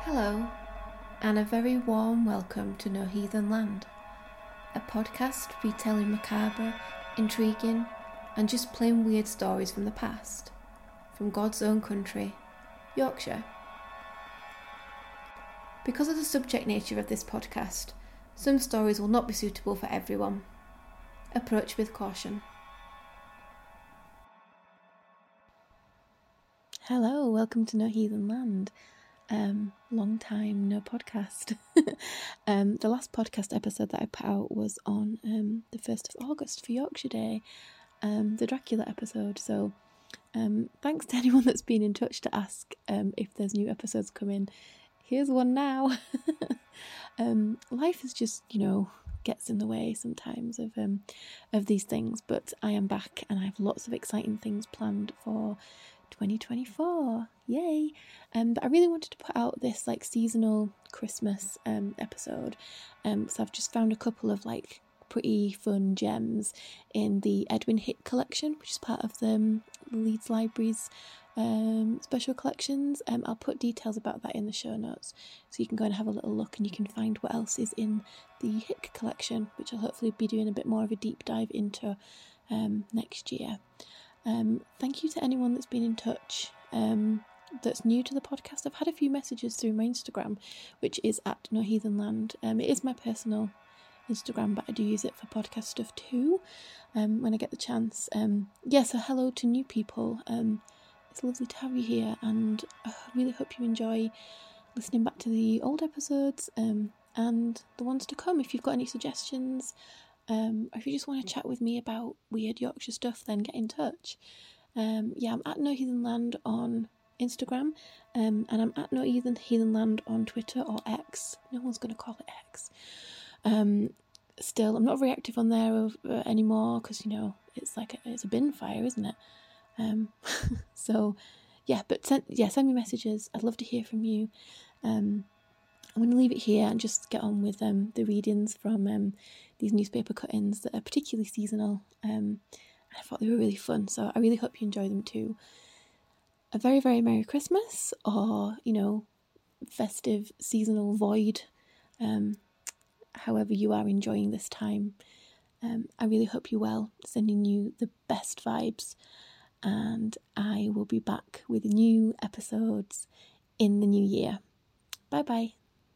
Hello, and a very warm welcome to No Heathen Land, a podcast retelling macabre, intriguing, and just plain weird stories from the past, from God's own country, Yorkshire. Because of the subject nature of this podcast, some stories will not be suitable for everyone. Approach with caution. Hello, welcome to No Heathen Land. Long time no podcast. The last podcast episode that I put out was on the 1st of August for Yorkshire Day, the Dracula episode. So thanks to anyone that's been in touch to ask if there's new episodes coming. Here's one now. Life is just, gets in the way sometimes of these things, but I am back and I have lots of exciting things planned for 2024. Yay! But I really wanted to put out this seasonal Christmas episode. So I've just found a couple of pretty fun gems in the Edwin Hick collection, which is part of the Leeds Library's special collections. I'll put details about that in the show notes, so you can go and have a little look and you can find what else is in the Hick collection, which I'll hopefully be doing a bit more of a deep dive into next year. Thank you to anyone that's been in touch that's new to the podcast. I've had a few messages through my Instagram, which is at No Heathen Land. It is my personal Instagram, but I do use it for podcast stuff too when I get the chance. So hello to new people. It's lovely to have you here, and I really hope you enjoy listening back to the old episodes and the ones to come. If you've got any suggestions, or if you just want to chat with me about weird Yorkshire stuff, then get in touch. I'm at No Heathen Land on Instagram, and I'm at No Heathen Land on Twitter or X. No one's going to call it X. Still, I'm not very active on there anymore because it's a bin fire, isn't it? But send me messages. I'd love to hear from you. I'm going to leave it here and just get on with the readings from these newspaper cuttings that are particularly seasonal. I thought they were really fun, so I really hope you enjoy them too. A very, very Merry Christmas, or, festive seasonal void, however you are enjoying this time. I really hope you're well, sending you the best vibes, and I will be back with new episodes in the new year. Bye bye.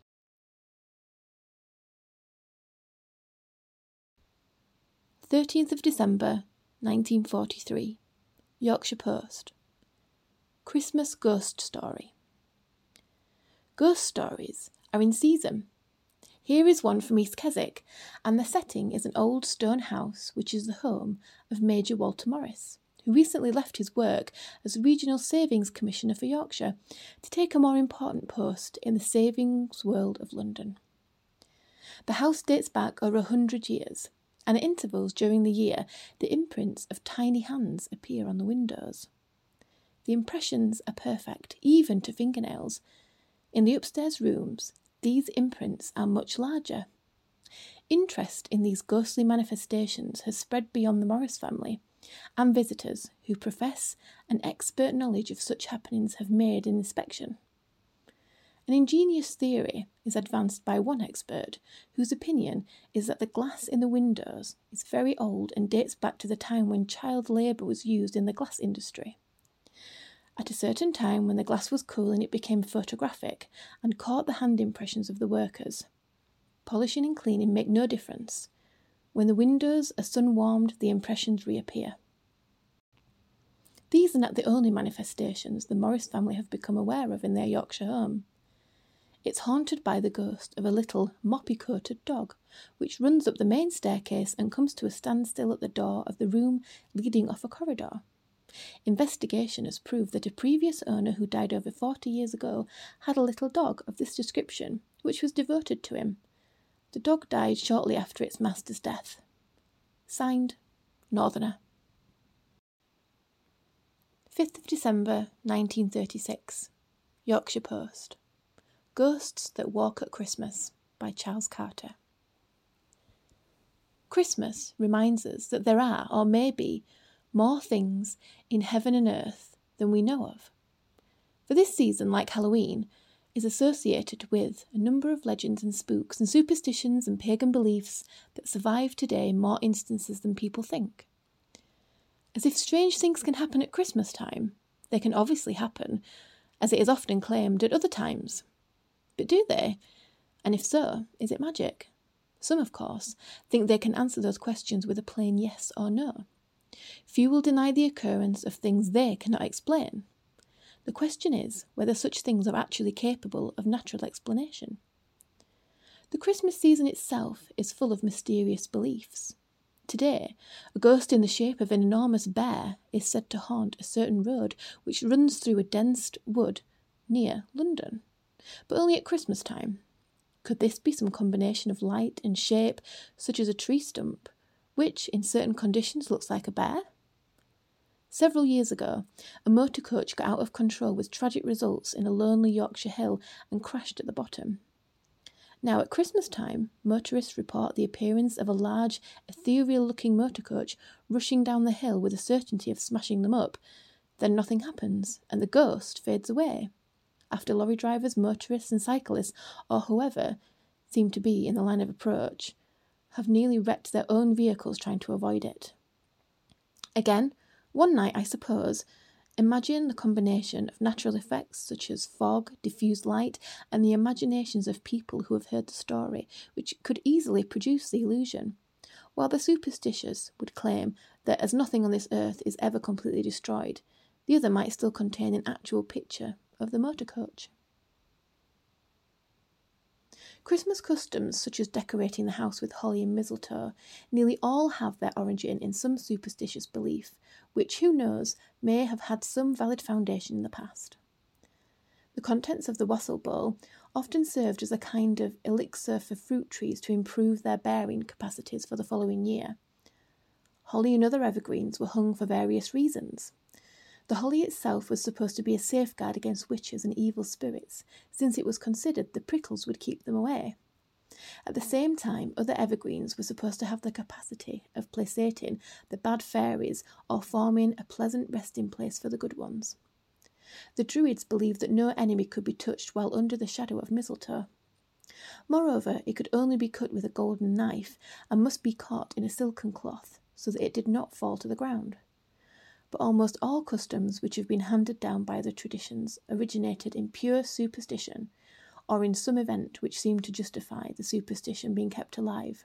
13th of December 1943, Yorkshire Post. Christmas Ghost Story. Ghost stories are in season. Here is one from East Keswick, and the setting is an old stone house which is the home of Major Walter Morris, who recently left his work as Regional Savings Commissioner for Yorkshire to take a more important post in the savings world of London. The house dates back over 100 years, and at intervals during the year, the imprints of tiny hands appear on the windows. The impressions are perfect, even to fingernails. In the upstairs rooms, these imprints are much larger. Interest in these ghostly manifestations has spread beyond the Morris family, and visitors who profess an expert knowledge of such happenings have made an inspection. An ingenious theory is advanced by one expert, whose opinion is that the glass in the windows is very old and dates back to the time when child labour was used in the glass industry. At a certain time when the glass was cooling, it became photographic and caught the hand impressions of the workers. Polishing and cleaning make no difference. When the windows are sun-warmed, the impressions reappear. These are not the only manifestations the Morris family have become aware of in their Yorkshire home. It's haunted by the ghost of a little moppy-coated dog, which runs up the main staircase and comes to a standstill at the door of the room leading off a corridor. Investigation has proved that a previous owner who died over 40 years ago had a little dog of this description, which was devoted to him. The dog died shortly after its master's death. Signed, Northerner. 5th of December 1936, Yorkshire Post. Ghosts That Walk at Christmas by Charles Carter. Christmas reminds us that there are, or may be, more things in heaven and earth than we know of. For this season, like Halloween, is associated with a number of legends and spooks and superstitions and pagan beliefs that survive today in more instances than people think. As if strange things can happen at Christmas time, they can obviously happen, as it is often claimed at other times. But do they? And if so, is it magic? Some, of course, think they can answer those questions with a plain yes or no. Few will deny the occurrence of things they cannot explain. The question is whether such things are actually capable of natural explanation. The Christmas season itself is full of mysterious beliefs. Today, a ghost in the shape of an enormous bear is said to haunt a certain road which runs through a dense wood near London, but only at Christmas time. Could this be some combination of light and shape, such as a tree stump, which, in certain conditions, looks like a bear? Several years ago, a motor coach got out of control with tragic results in a lonely Yorkshire hill and crashed at the bottom. Now, at Christmas time, motorists report the appearance of a large, ethereal-looking motor coach rushing down the hill with a certainty of smashing them up. Then nothing happens, and the ghost fades away, after lorry drivers, motorists and cyclists, or whoever seem to be in the line of approach, have nearly wrecked their own vehicles trying to avoid it. Again, one night, I suppose, imagine the combination of natural effects such as fog, diffused light, and the imaginations of people who have heard the story, which could easily produce the illusion, while the superstitious would claim that as nothing on this earth is ever completely destroyed, the other might still contain an actual picture of the motor coach. Christmas customs, such as decorating the house with holly and mistletoe, nearly all have their origin in some superstitious belief, which, who knows, may have had some valid foundation in the past. The contents of the wassail bowl often served as a kind of elixir for fruit trees to improve their bearing capacities for the following year. Holly and other evergreens were hung for various reasons. The holly itself was supposed to be a safeguard against witches and evil spirits, since it was considered the prickles would keep them away. At the same time, other evergreens were supposed to have the capacity of placating the bad fairies or forming a pleasant resting place for the good ones. The Druids believed that no enemy could be touched while under the shadow of mistletoe. Moreover, it could only be cut with a golden knife and must be caught in a silken cloth so that it did not fall to the ground. But almost all customs which have been handed down by the traditions originated in pure superstition, or in some event which seemed to justify the superstition being kept alive.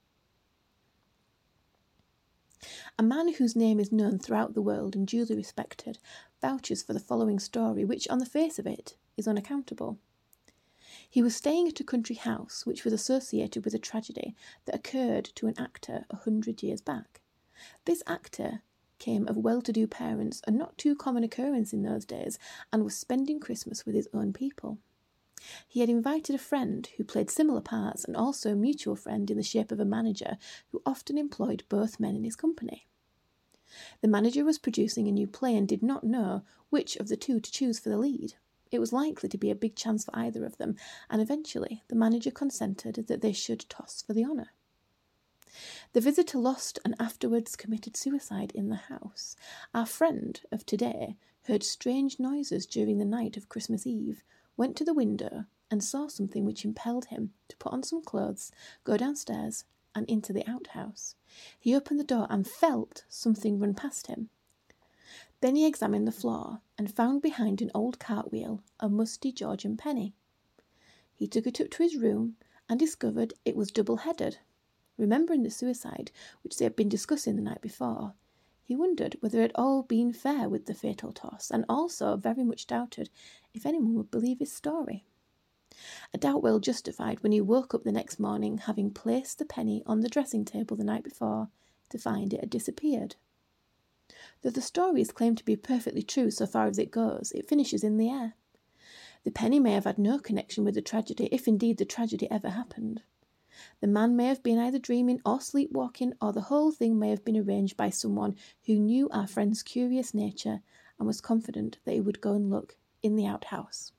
A man whose name is known throughout the world and duly respected vouches for the following story, which, on the face of it, is unaccountable. He was staying at a country house which was associated with a tragedy that occurred to an actor 100 years back. This actor came of well-to-do parents, a not too common occurrence in those days, and was spending Christmas with his own people. He had invited a friend who played similar parts, and also a mutual friend in the shape of a manager who often employed both men in his company. The manager was producing a new play and did not know which of the two to choose for the lead. It was likely to be a big chance for either of them, and eventually the manager consented that they should toss for the honour. The visitor lost and afterwards committed suicide in the house. Our friend of today heard strange noises during the night of Christmas Eve, went to the window and saw something which impelled him to put on some clothes, go downstairs and into the outhouse. He opened the door and felt something run past him. Then he examined the floor and found behind an old cartwheel a musty Georgian penny. He took it up to his room and discovered it was double-headed. Remembering the suicide which they had been discussing the night before, he wondered whether it had all been fair with the fatal toss, and also very much doubted if anyone would believe his story. A doubt well justified when he woke up the next morning, having placed the penny on the dressing table the night before, to find it had disappeared. Though the story is claimed to be perfectly true so far as it goes, it finishes in the air. The penny may have had no connection with the tragedy, if indeed the tragedy ever happened. The man may have been either dreaming or sleepwalking, or the whole thing may have been arranged by someone who knew our friend's curious nature and was confident that he would go and look in the outhouse.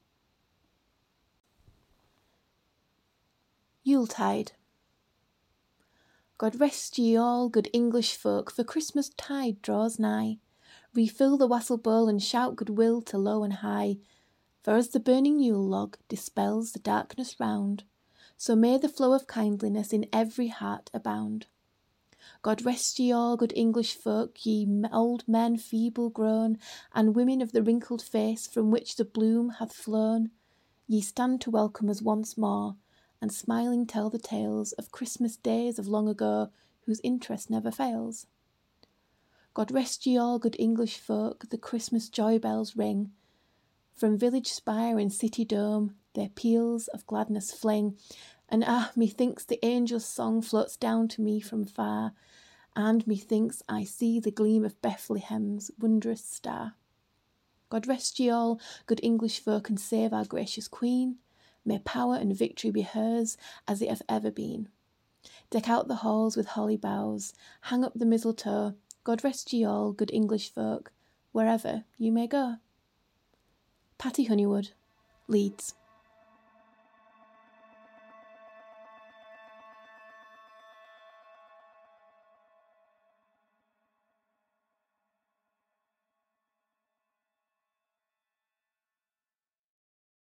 Yuletide. God rest ye all, good English folk, for Christmas tide draws nigh. Refill the wassail bowl and shout goodwill to low and high. For as the burning Yule log dispels the darkness round, so may the flow of kindliness in every heart abound. God rest ye all, good English folk, ye old men feeble grown, and women of the wrinkled face from which the bloom hath flown. Ye stand to welcome us once more, and smiling tell the tales of Christmas days of long ago, whose interest never fails. God rest ye all, good English folk, the Christmas joy bells ring. From village spire and city dome their peals of gladness fling, and methinks the angel's song floats down to me from far, and methinks I see the gleam of Bethlehem's wondrous star. God rest ye all, good English folk, and save our gracious Queen. May power and victory be hers, as it have ever been. Deck out the halls with holly boughs, hang up the mistletoe. God rest ye all, good English folk, wherever you may go. Patty Honeywood, Leeds.